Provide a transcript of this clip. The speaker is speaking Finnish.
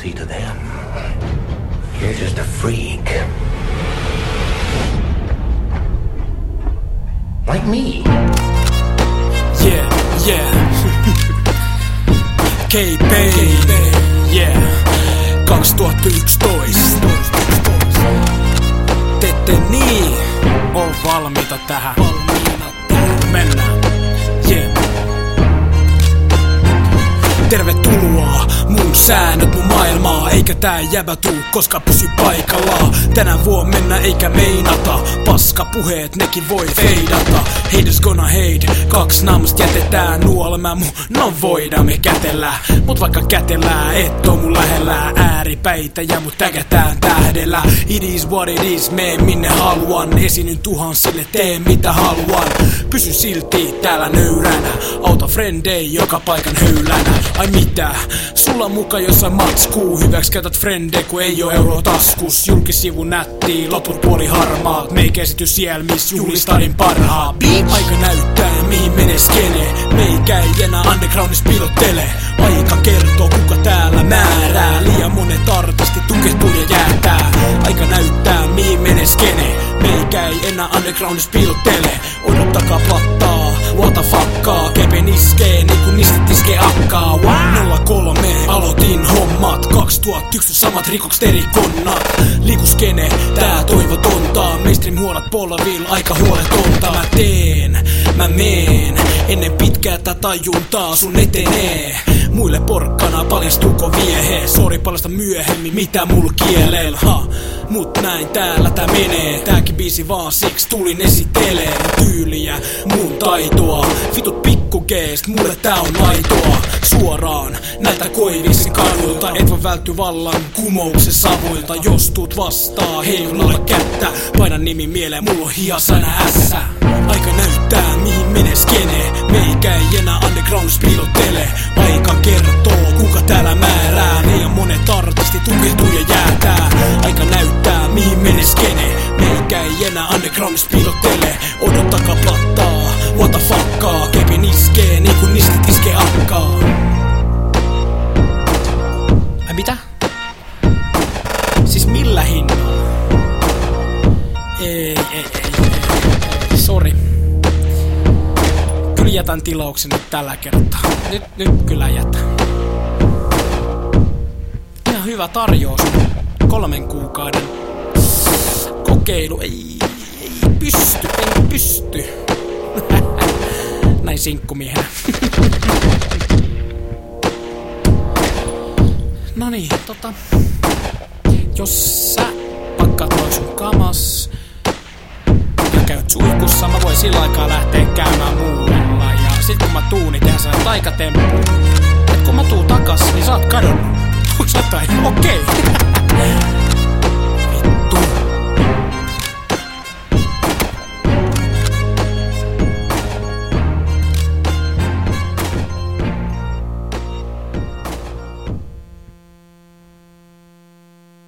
See, to them, you're just a freak. Like me. Yeah. K-Baby. Yeah. 2011. Te niin on valmiita tähän. Mennään. Yeah. Tervetuloa mun säännöt mun maailmaa. Eikä tää jäbä tuu koska pysy paikallaan. Tänään voi mennä eikä meinata. Paska puheet nekin voi feidata. Haters gonna hate. 2 naamasta jätetään nuolemaan mun. No voidaan me kätellään. Mut vaikka kätellään et oo mun lähellä. Ääripäitä ja mut tägätään tähdellä. It is what it is, mene minne haluan. Esiinnyn tuhansille, teen mitä haluan. Pysy silti täällä nöyränä. Auta frendei joka paikan höylänä. Ai mitä? Sulla muka jossain matskuu. Hyväks käytät frende kun ei oo euroa taskus. Julkisivu nättii, loput puoli harmaat. Meikä esity siellä miss juhlistadin parhaa. Bitch. Aika näyttää mihin menee skene. Meikä ei enää undergroundis piilottele. Aika kertoo kuka täällä määrää. Liian monet artistit tukehtuu ja jäätää. Aika näyttää mihin menee skene. Meikä ei enää undergroundis piilottele. Odottakaa plattaa, what the fuckaa. Kepen iskee niinku nistit iskee akkaa. 03 aloitin hommat. 2001 samat rikokset eri konnat. Liikuskene, tää toivotonta. Mainstream huonot polvilla, aika huoletonta. Mä meen, ennen pitkää tää tajuntaa sun etenee. Muille porkkana paljastuuko viehe. Sori paljasta myöhemmin mitä mul kielel. Mut näin täällä tää menee. Tääkin biisi vaan siksi tulin esittelee. Tyyliä, mun taitoa. Vitut pikkugeest, mulle tää on aitoa. Suoraan näiltä koiviksen kaduilta. Et voi välttyä vallan kumouksen savuilta. Jos tuut vastaa, heilunalla kättä. Paina nimi mieleen, mulla on hiasana ässä. Aika näyttää mihin menee skene. Meikä ei enää undergroundis piilottele. Aika kertoo kuka täällä määrää. Liian monet artistit tukehtuu ja jäätää. Aika näyttää mihin menee skene. Meikä ei enää undergroundis piilottele. Odottakaa plattaa, what the fuckaa. Kepin iskee niinku nistit iskee akkaa. Ai mitä? Siis millä hinnalla? Ei. Sori. Kyllä jätän tilauksen nyt tällä kertaa. Nyt kyllä jätän. Ihan hyvä tarjous. 3 kuukauden kokeilu. Ei pysty. Näin sinkkumiehenä. Noniin, jos sä pakkaat noin sun kamas ja käyt suihkussa, mä voin sillä aikaa lähteä käymään muualla. Ja sit kun mä tuun, niin tehdään sellainen taikatemppu. Et kun mä tuun takas, niin sä oot kadonnut.